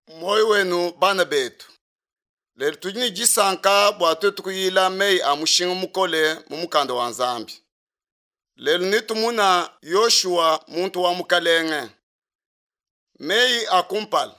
Moyo wenu bana betu. Lelo tujini jisanka bwatu tukuyila mei amushinga mukole mumukanda wa Nzambi. Lelo nitumuna Yoshua muntu wa mukalenge. Mei akumpala.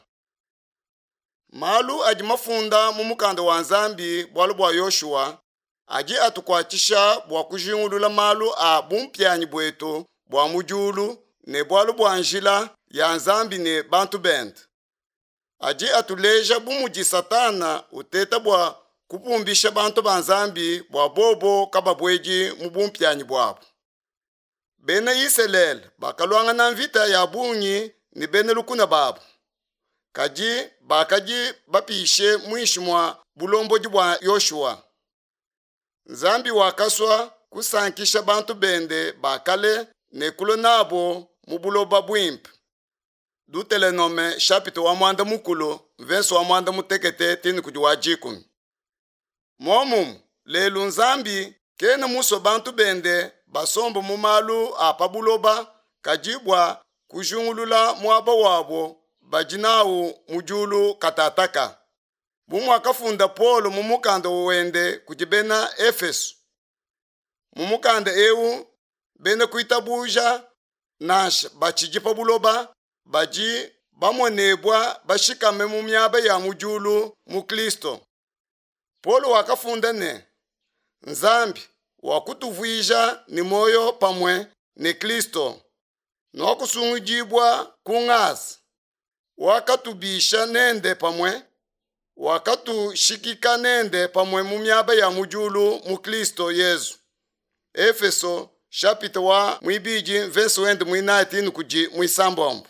Malu aji mafunda mumukanda wa Nzambi bwalu bwa Yoshua aji atukwatisha bwa kujingulula malu a bumpyanyi bwetu bwa mujulu ne bwalu bwa njila ya Nzambi ne bantu bende. Aji atuleja bumuji satana uteta bwa kupumbisha bantu ba Nzambi bwa bobo kababweji mubumpyanyi bwabo. Bene Iselele bakalwanga na mvita ya bunyi ni bene lukuna babo. Kaji bakaji bapishe mwishi mwa bulomboji bwa Yoshua. Nzambi wakaswa kusankisha bantu bende bakale nekulo nabo mubuloba bwimpe. Dutelenome chapito wa mwanda mukulu verso wa mwanda mutekete tini kujuwa jikumi. Momum lelu Nzambi kene muso bantu bende basombo mumalu apabuloba kajibwa kujungulula mwaba wabo bajinawu mujulu katataka. Bumu akafunda Polo mumukanda wende kujibena Efeso. Mumukanda ewu bene kuitabuja nasha bachijipa buloba baji bamonebwa bashikame mu myaba ya mujulu mu Kristo. Polo wakafunda ne Nzambi wakutuvwija ni moyo pamwe ni Kristo nokusungujibwa kungazi wakatubisha nende pamwe wakatushikika nende pamwe mu myaba ya mujulu mu Kristo Yesu. Efeso chapito wa mwibiji verso wende mwinaitini kuji mwisambombo.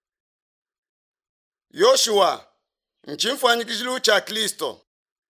Yoshua nchimfanyikijilu cha Kristo.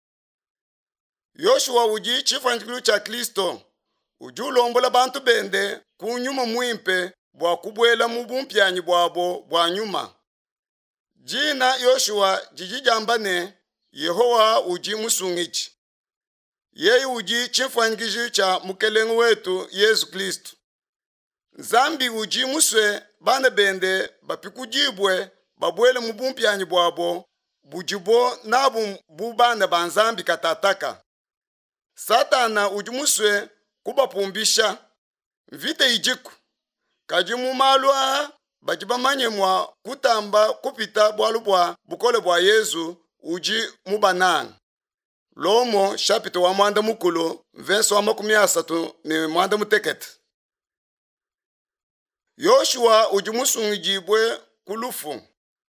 Yoshua uji chimfanyikijilu cha Kristo ujulombola bantu bende kunyuma mwimpe bwa kubwela mubumpyanyi bwabo bwa nyuma. Jina Yoshua jijijambane Yehowa uji musungichi. Yeye uji chimfanyikijilu cha mukelengu wetu Yesu Kristo. Nzambi uji muswe bana bende bapikujibwe babwele mubumpyanyi bwabo bujibo nabu bubana ba Nzambi katataka. Satana ujumuswe kubapumbisha mvite ijiku kajimu malwa bajibamanye mwa kutamba kupita bwalu bwa bukole bwa Yesu uji mubananga. Lomo chapito wa mwanda mukulu verso wa 30 ni mwanda mutekete. Yoshua ujumusungijibwe kulufu.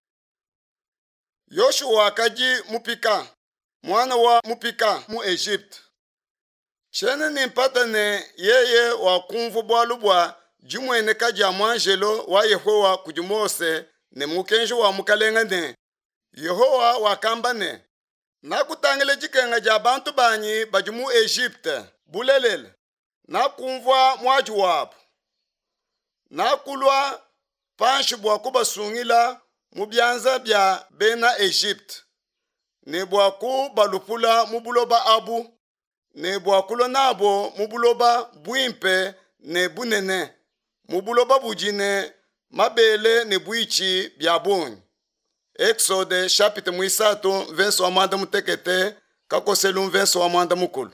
Yoshua akaji mupika mwana wa mupika mu Egypt. Chene nimpata ne yeye wa kumvu bwalu bwa jimwene kaji amwanjelo wa Yehowa kujumose ne mukenjo wa mukalenga ne. Yehowa wakamba ne nakutangele jikenga ja bantu banyi bajumu Egypte bulelele nakumvwa mwaju wapo nakulwa panshi bwa kubasungila mubyanza bya bena Egypt ne bwaku balupula mubuloba abu ne bwakulo nabo mubuloba bwimpe ne bunene mubuloba bujine mabele ne bwichi bya bunyi. Exode chapite mwisatu verso wa mwanda mutekete kakoselu verso wa mwanda mukulu.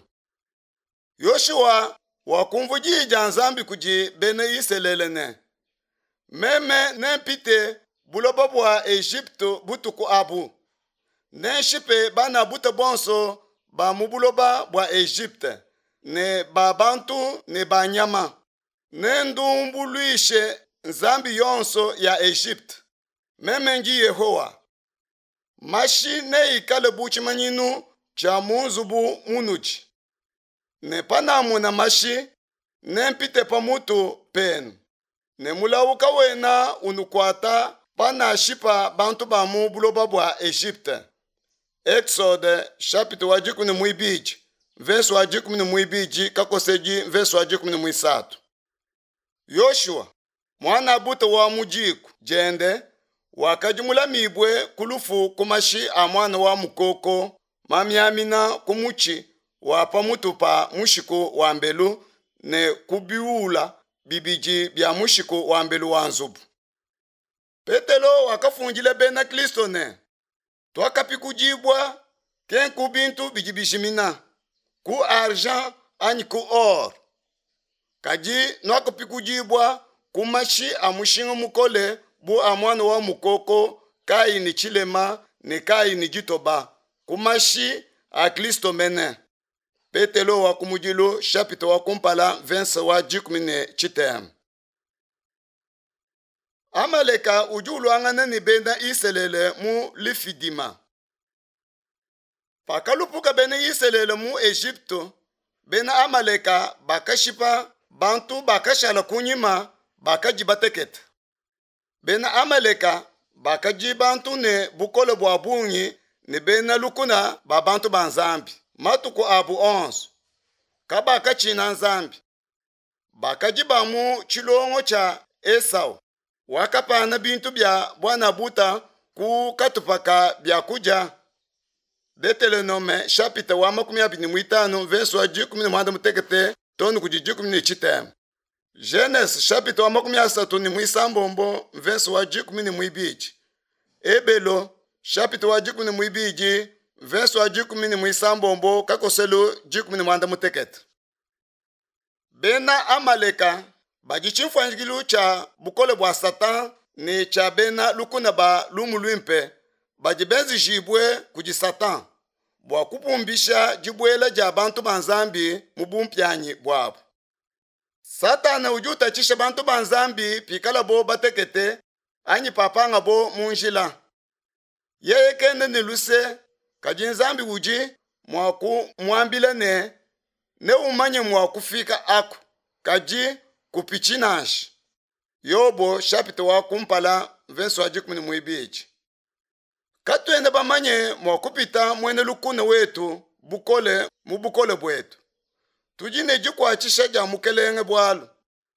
Yoshua wakumvujija Nzambi kuji bene Iselele ne meme nempite buloba bwa Egypto butuku abu nenshipe bana buta bonso ba mubuloba bwa Egypte ne ba bantu ne ba nyama nendumbuluishe Nzambi yonso ya Egypte meme nji Yehowa mashi ne ikale buchi manyinu cha munzubu munuchi ne panamu na mashi nempite pamutu penu ne mulawuka wena unukwata pana shipa bantu ba mu buloba bwa Egypte. Exode chapito wa jikumi mwibiji verso wa jikumi mwibiji kakoseji verso wa jikumi mwisatu. Yoshua mwana buta wa mujiku jende wakajumula mibwe kulufu kumashi a mwana wa mukoko mamyamina kumuchi wa pamutu pa mushiko wa mbelu ne kubiula bibiji bya mushiko wa mbelu wa nzubu. Petelo wakafungile bena Kristo ne twakapi kujibwa ken ku bintu bijibishimina ku argent anyi ku or kaji nwakapi kujibwa ku mashi amushinga mukole bu amwana wa mukoko kai ni chilema ni kai ni jitoba ku mashi a Kristo mene. Petelo wa kumujilo chapitre wa kumpala verse wa jikumine chitem. Amaleka ujulu angana ni benda iselele mu lifidima. Pakalupuka bene iselele mu Egypto, bena Amaleka bakashipa bantu bakashala kunyima bakajibateketa. Bena Amaleka bakaji bantu ne bukole bwa bunyi ne bena lukuna ba bantu banzambi. Matuku abu 11 kabaka china nzambi bakajiba mu chilongo cha Esau wakapana bintu bya bwana buta ku katupaka bya kuja. Deuteronome chapitre wa 25 verse wa 10 mutekete tonu kujijikumi chitem. Genesis chapitre wa 37 verse wa 10 Ebelo chapitre wa 10 verse wa 10 kakoselo 10 mutekete. Bena Amaleka bajichimfanjigilu cha bukole bwa Satan ni cha bena lukuna ba lumulwimpe bajibenzi jibwe kuji Satan bwa kupumbisha jibwela ja bantu banzambi mubumpyanyi bwabo. Satan ujuta chisha bantu banzambi pikala bo batekete anyi papanga bo munjila. Yeye kende ni luse kajinzambi uji mwaku mwambile ne umanye mwakufika aku kaji kupichinashi. Yobo chapitre wa kumpala verse wa 10 Katwende bamanye mwakupita mwene lukune wetu bukole mubukole bwetu. Tujine jikwachisha ja mukelenge bwalu.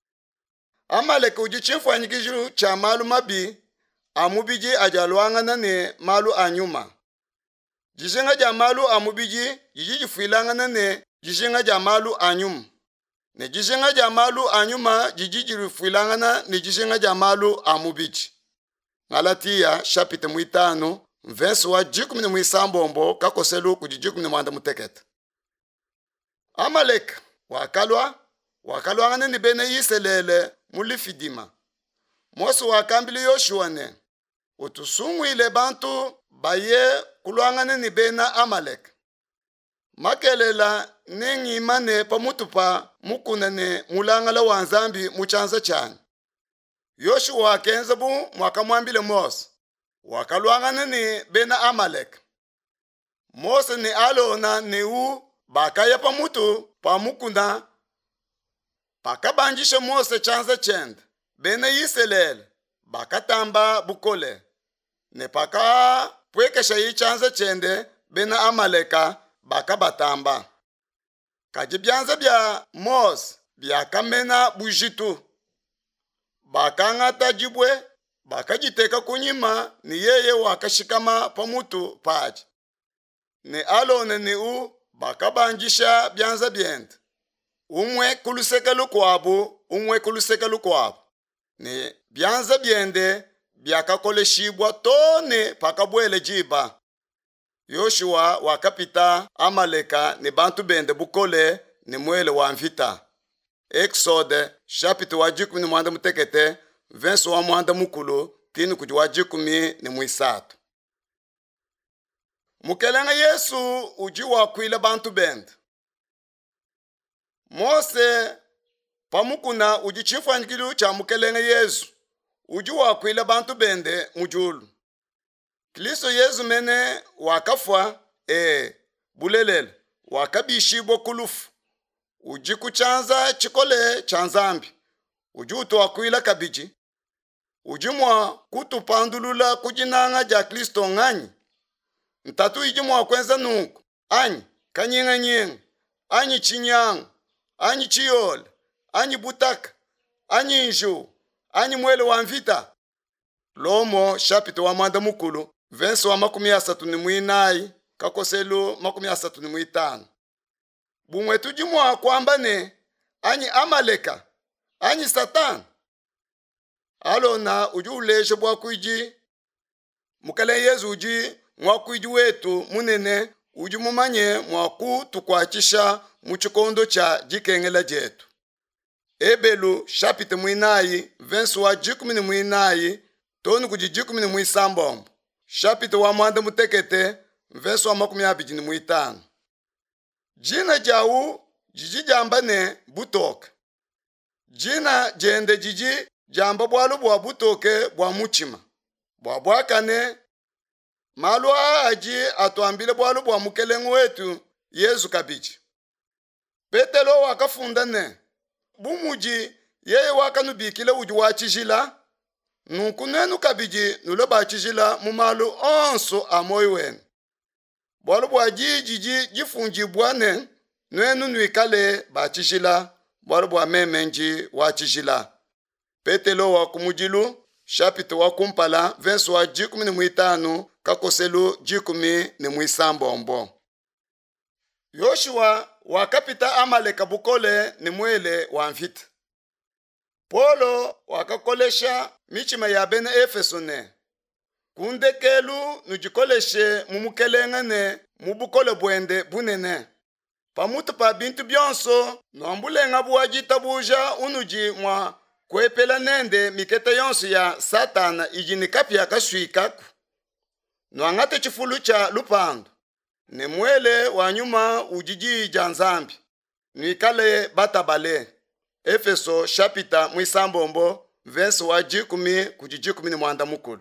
Amaleka ujichimfanyikijilu cha malu mabi amubiji ajalwangana ne malu anyuma. Jishenga ja malu amubiji jijifilangana ne jishenga ja malu anyuma. Ne jishenga ja malu anyuma jijifilangana ne jishenga ja malu amubiji. Galatia chapitre 5 verse wa 10 kakoselu kujijikumne mutekete. Amalek wakalwa ngane ni bene yiselele mulifidima. Mosu wakambili Yoshua ne utusungwile bantu baye kulwangane ni bena Amalek. Makelela nengimane pamutupa mukuna mulangala wanzambi muchanza chani. Yoshua wakenza bu mwakamwambile Mose wakalwangane ni bena Amalek. Mose ni alona ni bakaya pamutu pamukuna pakabanjisha Mose chanza chende bena yiselele bakatamba bukole ne paka pwekesha yi chanza chende bena Amaleka bakabatamba. Kajibyanza bya Mose byakamena bujitu bakangata jibwe bakajiteka kunyima ni yeye wakashikama pamutu paji. Ne alone ni bakabanjisha byanza byende umwe kulusekelu kwabo ne byanza byende byakakoleshibwa tone pakabwele jiba. Yoshua wakapita Amaleka ni bantu bende bukole ni mwele wa mvita. Exode chapitre wa 10 mutekete verse wa mukulu tini kuji wa 13. Mukelenga Yesu uji wakwila bantu bende. Mose pamukuna uji chimfanyikilu cha mukelenga Yesu uji wakwila bantu bende mujulu. Kristo Yesu mene wakafwa bulelele wakabishibwa kulufu uji kuchanza chikole chanzambi uji utowakwila kabiji uji mwa kutupandulula kujinanga ja Kristo ng'anyi ntatu iji mwa kwenza nuku anyi kanyinga nyinga anyi chinyanga anyi chiyole anyi butaka anyi nju anyi mwele wa mvita. Lomo chapitre wa mukulu verse wa 34 kakoselu 35. Bumwe tujimwa kwamba ne anyi Amaleka anyi Satan alona uji uleshe bwa kuiji mukale Yesu uji mwakuiji wetu munene ujimumanye mwaku tukwachisha muchikondo cha jikengela jetu. Ebelu shapite mwinayi vensu wa jikumini mwinayi toni kuji jikumini mwisambombo. Shapite wa mwanda mutekete vensu wa makumi abijini mwitano. Jina jawu jiji jambane butoke. Jina jende jiji jamba bwalu bwa butoke bwa muchima. Bwa bwakane malu aji atuambile bwalu bwa mukelengu wetu Yesu kabiji. Petelo wakafundane bumuji yeye wakanubikile uji wachijila nukunenu kabiji nulo bachijila mumalu onso amoyo wenu. Bwalu bwa jiji jifunji bwane nwenu nuikale bachijila bwalu bwa memenji wachijila. Petelo wakumujilu shapite wakumpala vensu wa jikumi ni mwitanu kakoselu jikumi ni mwisambombo. Yoshua wakapita Amaleka bukole ni mwele wa mfita. Polo wakakolesha michima ya bene Efeso ne. Kundekelu nujikoleshe mumukelengane mubukole bwende bunene. Pamutu pa bintu byonso nombulenga buwajita buja unuji mwa kwepela nende mikete yonso ya Satana ijinikapya kaswikaku. Nwangate chifulu cha lupando. Ne mwele wa nyuma ujiji janzambi. Nwikale batabale. Efeso shapita mwisambombo vensu wa jikumi kujijikumi ni mwanda mukulu.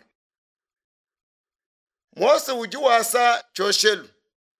Mose ujiwasa choshelu.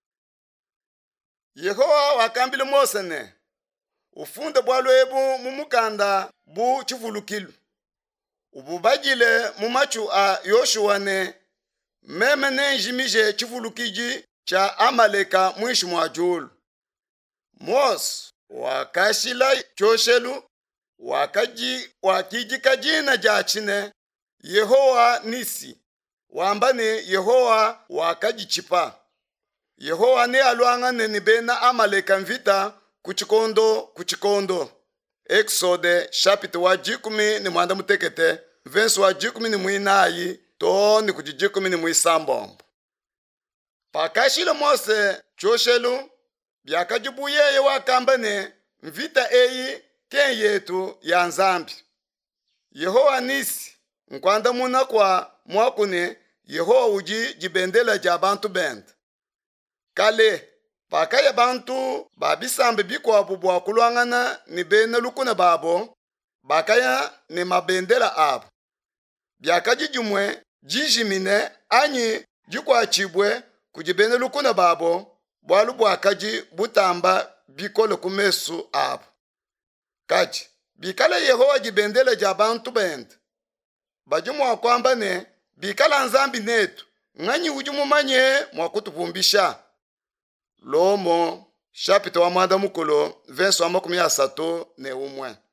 Yehowa wakambile Mose ne. Ufunde bwalu ebu mumukanda bu chivulukilu. Ububagile mumachu a Yoshua ne. Meme nenjimije chivulukiji cha Amaleka mwishu mwajulu. Mose wakashila choshelu wakijika jina jachine Yehowa nisi. Wambane Yehowa wakajichipa. Yehowa ne aluangane ni bena Amaleka mvita kuchikondo. Exode shapite wa jikumi ni mwanda mutekete vensu wa jikumi ni mwinayi to ni kujijikumi ni mwisambombo. Pakashile Mose choshelu byakajibu yeye wakambane mvita eyi ken yetu ya nzambi. Yehowa nisi nkwanda muna kwa mwakune Yehowa uji jibendela ja bantu bend. Kale pakaya bantu babisambe bikwa bubwa kulwangana ni bene lukuna babo bakaya ni mabendela abo. Byakajijumwe jijimine anyi jikwa chibwe kujibene lukuna babo bwalu bwakaji butamba bikole kumesu abo. Kaji bikala Yehowa jibendela ja bantu bend. Bajumwa kwamba ne bikala nzambi netu nganyi ujumumanye mwakutupumbisha. Lomo shapite wa mwanda mukolo vensu wa makumi asatu ne umwe.